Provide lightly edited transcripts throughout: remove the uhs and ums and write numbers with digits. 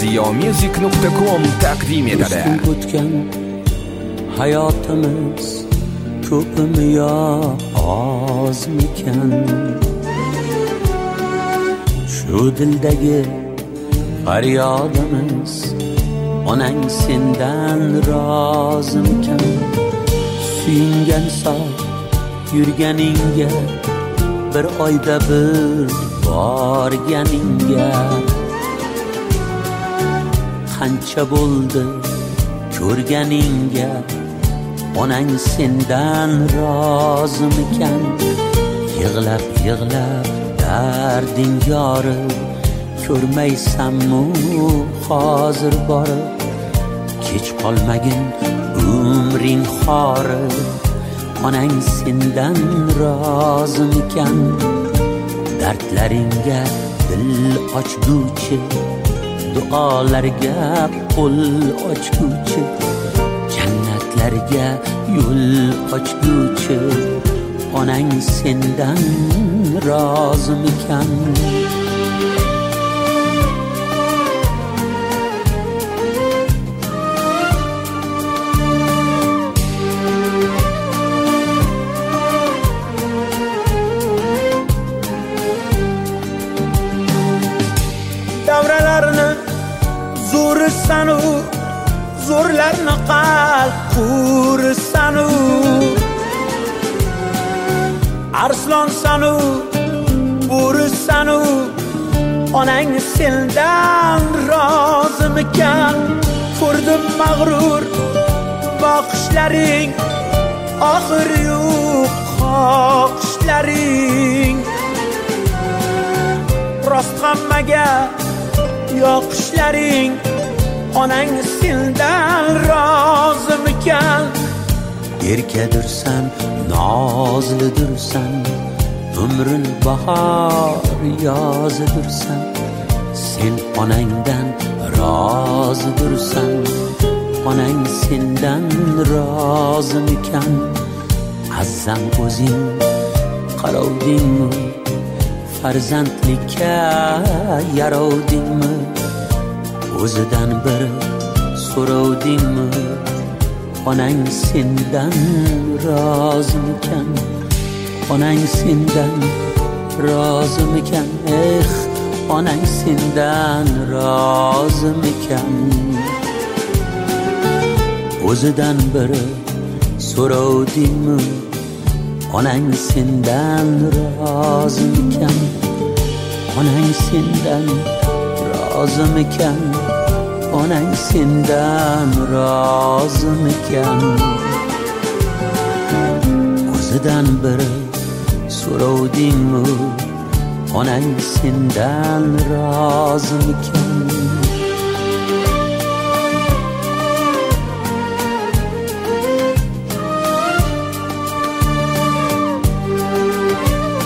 ziyomusic.com taqdim etadi. O'tgan hayotimiz ko'pmi yo ozmikan? Shu dildagi faryodimiz onang sendan rozimikan? Suyungan soq yurganingga, bir oyda bir borganingga qancha bo'ldi ko'rganingga, onang sendan rozimikan? Yig'lab yig'lab darding yorib, ko'rmaysanmi hozir borib? Kech qolmagin umring xorib, onang sendan rozimikan? Dardlaringga dil ochguvchi, duolarga qo'l ochguvchi, jannatlarga yo'l ochguvchi, onang sendan rozimikan? Davralarni zo'risanu, zo'rlarni qalb qurisanu, arslonsanu, bo'risanu, onang sendan rozimikan? Ko'rdim mag'rur boqishlaring, oxiri yo'q xohishlaring, rost hammaga yoqishlaring, onang sendan rozimikan? Erkadirsan, nozlidirsan, umrin bahor yozidirsan, sen onangdan rozidirsan, onang sendan rozimikan? Azzam o'zing qarovdingmi, farzandlikka yarovdingmi? O'zidan bir so'rovdingmi, onang sendan rozimikan? Onang sendan rozimikan? Onang sendan rozimikan? O'zidan bir so'rovdingmi, onang sendan rozimikan? Onang sendan rozimikan? Onang sendan rozimikan? O'zidan bir so'rovdingmi, onang sendan rozimikan?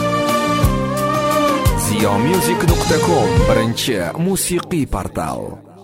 ziyomusic.com birinchi musiqiy portal.